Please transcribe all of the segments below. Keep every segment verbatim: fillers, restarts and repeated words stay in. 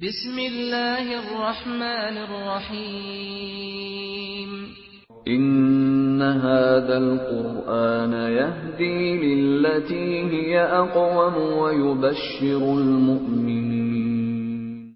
بسم الله الرحمن الرحيم إن هذا القرآن يهدي للتي هي أقوم ويبشر المؤمنين.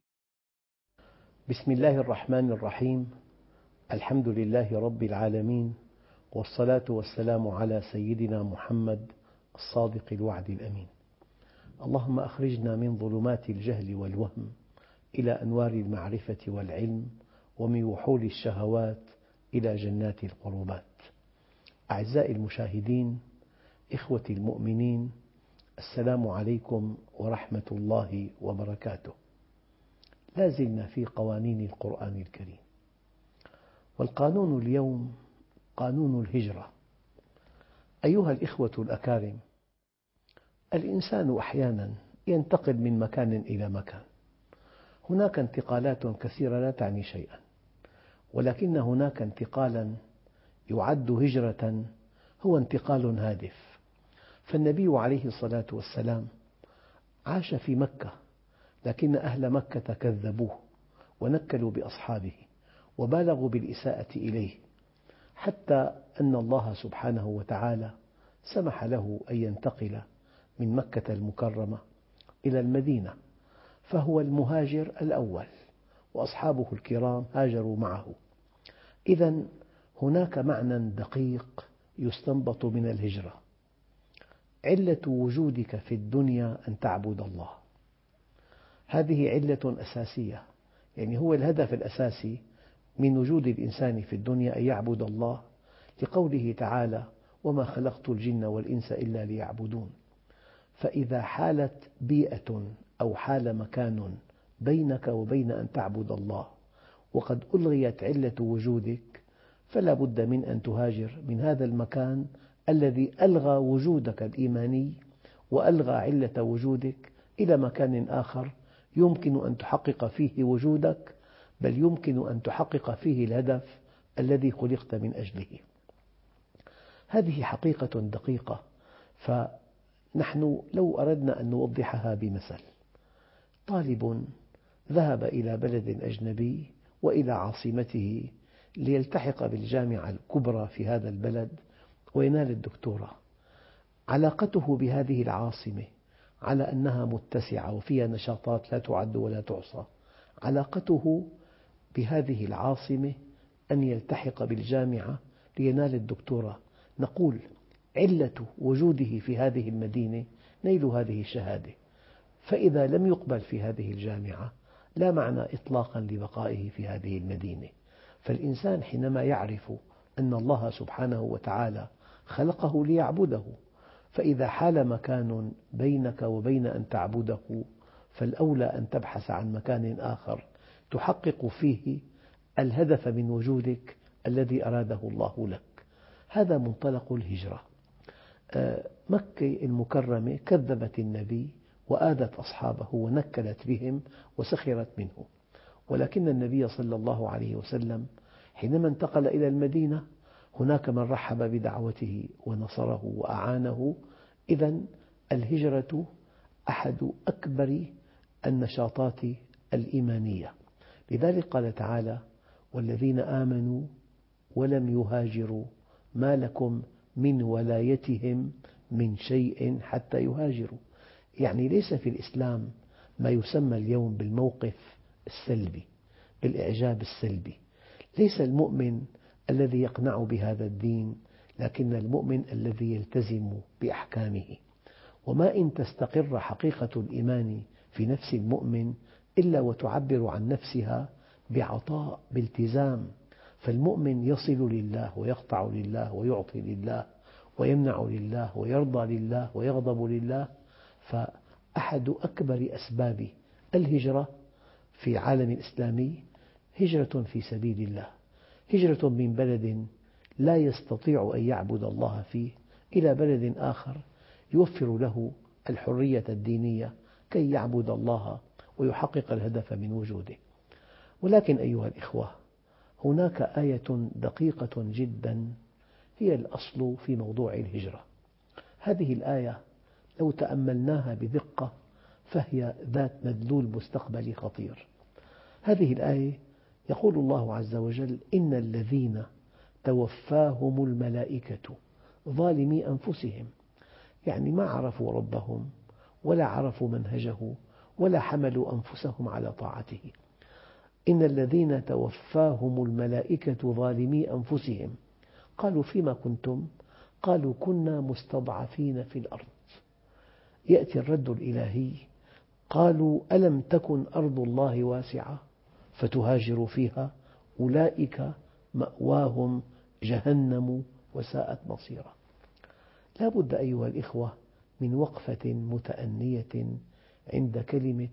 بسم الله الرحمن الرحيم. الحمد لله رب العالمين، والصلاة والسلام على سيدنا محمد الصادق الوعد الأمين. اللهم أخرجنا من ظلمات الجهل والوهم إلى أنوار المعرفة والعلم، ومن وحول الشهوات إلى جنات القربات. أعزائي المشاهدين، إخوتي المؤمنين، السلام عليكم ورحمة الله وبركاته. لا زلنا في قوانين القرآن الكريم، والقانون اليوم قانون الهجرة. أيها الإخوة الأكارم، الإنسان أحيانا ينتقل من مكان إلى مكان. هناك انتقالات كثيرة لا تعني شيئا، ولكن هناك انتقالا يعد هجرة، هو انتقال هادف. فالنبي عليه الصلاة والسلام عاش في مكة، لكن أهل مكة كذبوه ونكلوا بأصحابه وبالغوا بالإساءة إليه، حتى أن الله سبحانه وتعالى سمح له أن ينتقل من مكة المكرمة إلى المدينة، فهو المهاجر الأول، وأصحابه الكرام هاجروا معه. إذن هناك معنى دقيق يستنبط من الهجرة: علة وجودك في الدنيا أن تعبد الله. هذه علة أساسية، يعني هو الهدف الأساسي من وجود الإنسان في الدنيا أن يعبد الله، لقوله تعالى: وما خلقت الجن والإنس إلا ليعبدون. فإذا حالت بيئة أو حال مكان بينك وبين أن تعبد الله، وقد ألغيت علة وجودك، فلا بد من أن تهاجر من هذا المكان الذي ألغى وجودك الإيماني وألغى علة وجودك إلى مكان آخر يمكن أن تحقق فيه وجودك، بل يمكن أن تحقق فيه الهدف الذي خلقت من أجله. هذه حقيقة دقيقة، فنحن لو أردنا أن نوضحها بمثل: طالب ذهب إلى بلد أجنبي وإلى عاصمته ليلتحق بالجامعة الكبرى في هذا البلد وينال الدكتوراه. علاقته بهذه العاصمة على أنها متسعة وفيها نشاطات لا تعد ولا تحصى، علاقته بهذه العاصمة أن يلتحق بالجامعة لينال الدكتوراه. نقول علة وجوده في هذه المدينة نيل هذه الشهادة، فإذا لم يقبل في هذه الجامعة لا معنى إطلاقا لبقائه في هذه المدينة. فالإنسان حينما يعرف أن الله سبحانه وتعالى خلقه ليعبده، فإذا حال مكان بينك وبين أن تعبده، فالأولى أن تبحث عن مكان آخر تحقق فيه الهدف من وجودك الذي أراده الله لك. هذا منطلق الهجرة. مكة المكرمة كذبت النبي وآذت أصحابه ونكلت بهم وسخرت منه، ولكن النبي صلى الله عليه وسلم حينما انتقل إلى المدينة هناك من رحب بدعوته ونصره وأعانه. إذن الهجرة أحد أكبر النشاطات الإيمانية. لذلك قال تعالى: والذين آمنوا ولم يهاجروا ما لكم من ولايتهم من شيء حتى يهاجروا. يعني ليس في الإسلام ما يسمى اليوم بالموقف السلبي، بالإعجاب السلبي. ليس المؤمن الذي يقنع بهذا الدين، لكن المؤمن الذي يلتزم بأحكامه. وما إن تستقر حقيقة الإيمان في نفس المؤمن إلا وتعبر عن نفسها بعطاء، بالتزام. فالمؤمن يصل لله ويقطع لله ويعطي لله ويمنع لله ويرضى لله ويغضب لله. فأحد أكبر أسباب الهجرة في العالم الإسلامي هجرة في سبيل الله، هجرة من بلد لا يستطيع أن يعبد الله فيه إلى بلد آخر يوفر له الحرية الدينية كي يعبد الله ويحقق الهدف من وجوده. ولكن أيها الإخوة، هناك آية دقيقة جدا هي الأصل في موضوع الهجرة. هذه الآية لو تأملناها بدقة فهي ذات مدلول مستقبلي خطير. هذه الآية يقول الله عز وجل: إن الذين توفاهم الملائكة ظالمي أنفسهم، يعني ما عرفوا ربهم ولا عرفوا منهجه ولا حملوا أنفسهم على طاعته. إن الذين توفاهم الملائكة ظالمي أنفسهم قالوا: فيما كنتم؟ قالوا: كنا مستضعفين في الأرض. يأتي الرد الإلهي: قالوا: ألم تكن أرض الله واسعة فتهاجروا فيها أولئك مأواهم جهنم وساءت مصيرا. لا بد أيها الإخوة من وقفة متأنية عند كلمة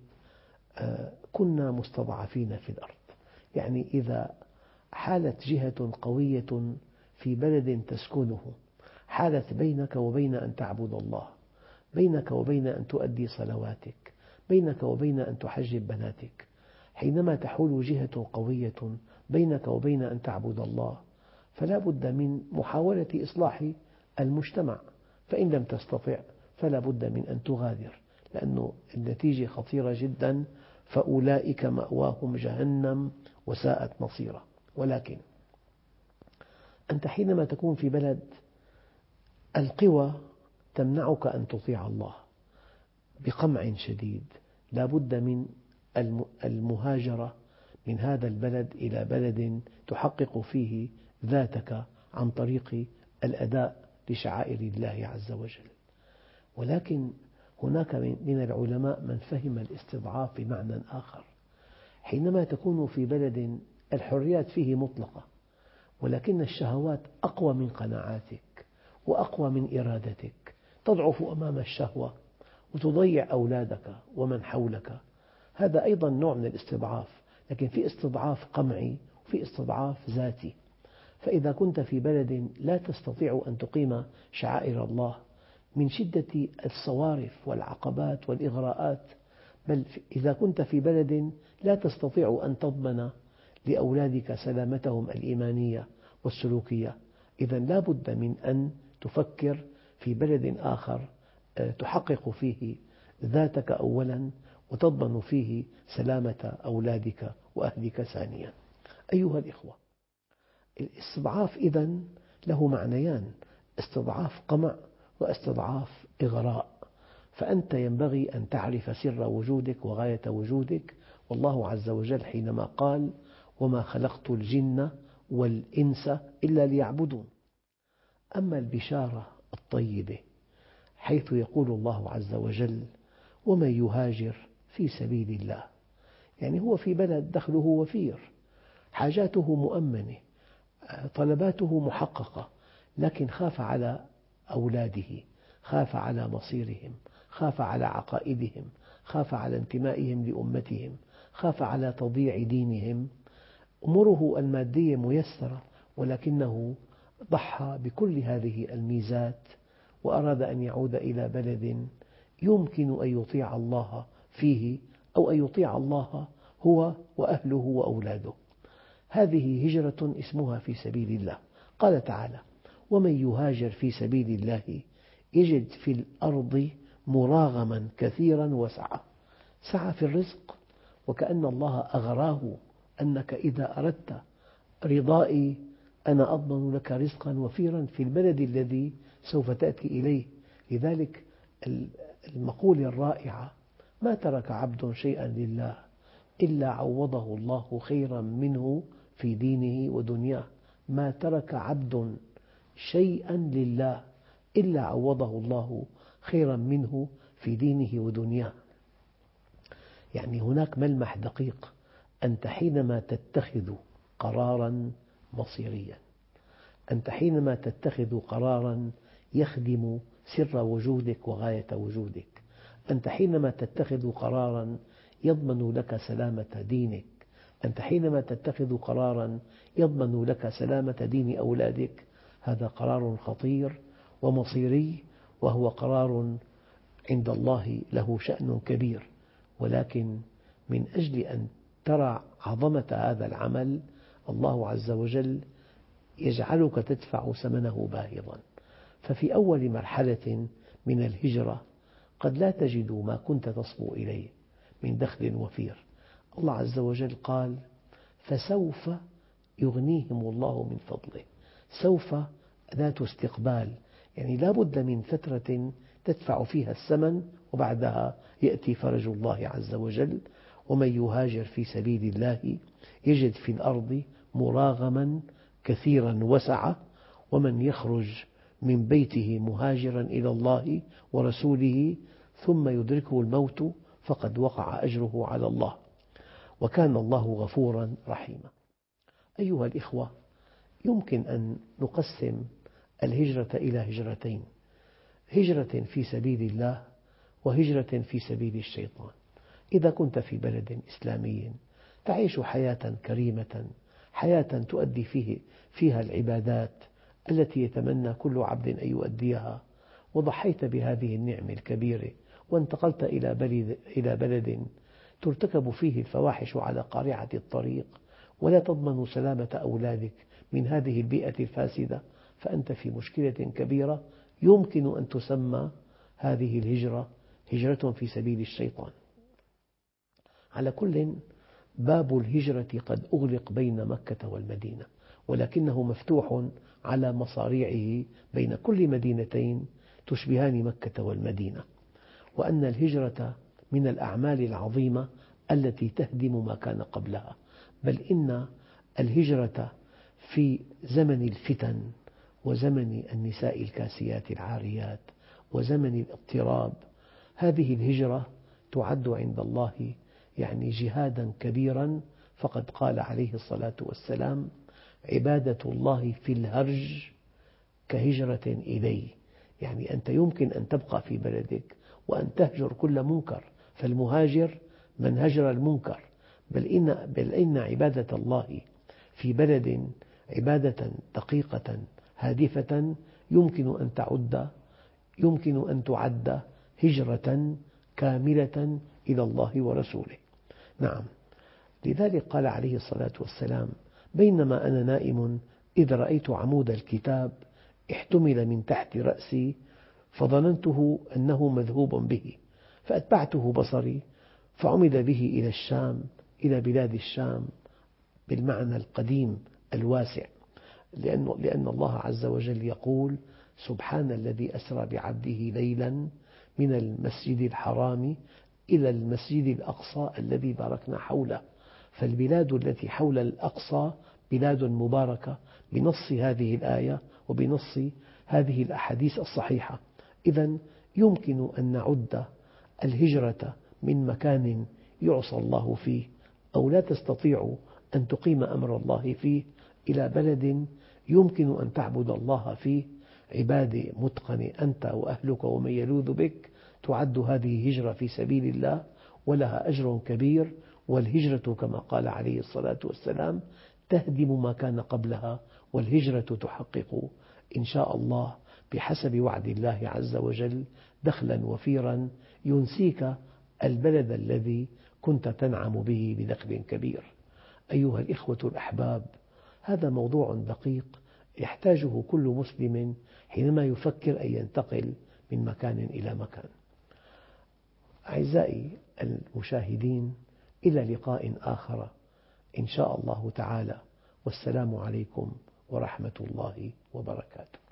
كنا مستضعفين في الأرض. يعني إذا حالت جهة قوية في بلد تسكنه، حالت بينك وبين أن تعبد الله، بينك وبين أن تؤدي صلواتك، بينك وبين أن تحجب بناتك، حينما تحول جهة قوية بينك وبين أن تعبد الله فلا بد من محاولة إصلاح المجتمع، فإن لم تستطع فلا بد من أن تغادر، لأن النتيجة خطيرة جدا: فأولئك مأواهم جهنم وساءت مصيرا. ولكن أنت حينما تكون في بلد القوى تمنعك أن تطيع الله بقمع شديد، لا بد من المهاجرة من هذا البلد إلى بلد تحقق فيه ذاتك عن طريق الأداء لشعائر الله عز وجل. ولكن هناك من العلماء من فهم الاستضعاف بمعنى آخر. حينما تكون في بلد الحريات فيه مطلقة، ولكن الشهوات أقوى من قناعاتك وأقوى من إرادتك، تضعف أمام الشهوة وتضيع أولادك ومن حولك، هذا أيضا نوع من الاستضعاف، لكن في استضعاف قمعي وفي استضعاف ذاتي. فإذا كنت في بلد لا تستطيع أن تقيم شعائر الله من شدة الصوارف والعقبات والإغراءات، بل إذا كنت في بلد لا تستطيع أن تضمن لأولادك سلامتهم الإيمانية والسلوكية، إذا لا بد من أن تفكر في بلد آخر تحقق فيه ذاتك أولا وتضمن فيه سلامة أولادك وأهلك ثانيا. أيها الإخوة، الاستضعاف إذن له معنيان: استضعاف قمع واستضعاف إغراء. فأنت ينبغي أن تعرف سر وجودك وغاية وجودك، والله عز وجل حينما قال: وما خلقت الجن والإنس إلا ليعبدون. أما البشارة الطيبة حيث يقول الله عز وجل: ومن يهاجر في سبيل الله، يعني هو في بلد دخله وفير، حاجاته مؤمنة، طلباته محققة، لكن خاف على أولاده، خاف على مصيرهم، خاف على عقائدهم، خاف على انتمائهم لأمتهم، خاف على تضييع دينهم. أموره المادية ميسرة، ولكنه ضحى بكل هذه الميزات وأراد أن يعود إلى بلد يمكن أن يطيع الله فيه أو أن يطيع الله هو وأهله وأولاده. هذه هجرة اسمها في سبيل الله. قال تعالى: ومن يهاجر في سبيل الله يجد في الأرض مراغما كثيرا وسعة. سعة في الرزق، وكأن الله أغراه أنك إذا أردت رضائي أنا أضمن لك رزقا وفيرا في البلد الذي سوف تأتي إليه. لذلك المقولة الرائعة: ما ترك عبد شيئا لله إلا عوضه الله خيرا منه في دينه ودنياه. ما ترك عبد شيئا لله إلا عوضه الله خيرا منه في دينه ودنياه. يعني هناك ملمح دقيق: أنت حينما تتخذ قراراً مصيرياً، أنت حينما تتخذ قراراً يخدم سر وجودك وغاية وجودك، أنت حينما تتخذ قراراً يضمن لك سلامة دينك، أنت حينما تتخذ قراراً يضمن لك سلامة دين أولادك، هذا قرار خطير ومصيري، وهو قرار عند الله له شأن كبير. ولكن من أجل أن ترى عظمة هذا العمل الله عز وجل يجعلك تدفع ثمنه باهظا. ففي أول مرحلة من الهجرة قد لا تجد ما كنت تصبو إليه من دخل وفير. الله عز وجل قال: فسوف يغنيهم الله من فضله. سوف أداة استقبال، يعني لا بد من فترة تدفع فيها الثمن، وبعدها يأتي فرج الله عز وجل. ومن يهاجر في سبيل الله يجد في الأرض مراغما كثيرا وسعة، ومن يخرج من بيته مهاجرا إلى الله ورسوله ثم يدركه الموت فقد وقع أجره على الله، وكان الله غفورا رحيما. أيها الإخوة، يمكن أن نقسم الهجرة إلى هجرتين: هجرة في سبيل الله وهجرة في سبيل الشيطان. إذا كنت في بلد إسلامي تعيش حياة كريمة، حياة تؤدي فيه فيها العبادات التي يتمنى كل عبد أن يؤديها، وضحيت بهذه النعمة الكبيرة وانتقلت إلى بلد, إلى بلد ترتكب فيه الفواحش على قارعة الطريق، ولا تضمن سلامة أولادك من هذه البيئة الفاسدة، فأنت في مشكلة كبيرة. يمكن أن تسمى هذه الهجرة هجرة في سبيل الشيطان. على كل، باب الهجرة قد أغلق بين مكة والمدينة، ولكنه مفتوح على مصاريعه بين كل مدينتين تشبهان مكة والمدينة، وأن الهجرة من الأعمال العظيمة التي تهدم ما كان قبلها. بل إن الهجرة في زمن الفتن وزمن النساء الكاسيات العاريات وزمن الاضطراب، هذه الهجرة تعد عند الله يعني جهادا كبيرا. فقد قال عليه الصلاة والسلام: عبادة الله في الهرج كهجرة إليه. يعني أنت يمكن أن تبقى في بلدك وأن تهجر كل منكر، فالمهاجر من هجر المنكر. بل إن, بل إن عبادة الله في بلد عبادة دقيقة هادفة يمكن أن تعد يمكن أن تعد هجرة كاملة إلى الله ورسوله. نعم، لذلك قال عليه الصلاة والسلام: بينما أنا نائم إذ رأيت عمود الكتاب احتمل من تحت رأسي فظننته أنه مذهوب به، فأتبعته بصري فعمد به إلى الشام، إلى بلاد الشام بالمعنى القديم الواسع، لأن, لأن الله عز وجل يقول: سبحان الذي أسرى بعبده ليلا من المسجد الحرام إلى المسجد الأقصى الذي باركنا حوله. فالبلاد التي حول الأقصى بلاد مباركة بنص هذه الآية وبنص هذه الأحاديث الصحيحة. إذن يمكن أن نعد الهجرة من مكان يعصى الله فيه أو لا تستطيع أن تقيم أمر الله فيه إلى بلد يمكن أن تعبد الله فيه عبادة متقنة أنت وأهلك ومن يلوذ بك. تعد هذه هجرة في سبيل الله ولها أجر كبير. والهجرة كما قال عليه الصلاة والسلام تهدم ما كان قبلها، والهجرة تحقق إن شاء الله بحسب وعد الله عز وجل دخلا وفيرا ينسيك البلد الذي كنت تنعم به بدخل كبير. أيها الإخوة الأحباب، هذا موضوع دقيق يحتاجه كل مسلم حينما يفكر أن ينتقل من مكان إلى مكان. أعزائي المشاهدين، إلى لقاء آخر إن شاء الله تعالى، والسلام عليكم ورحمة الله وبركاته.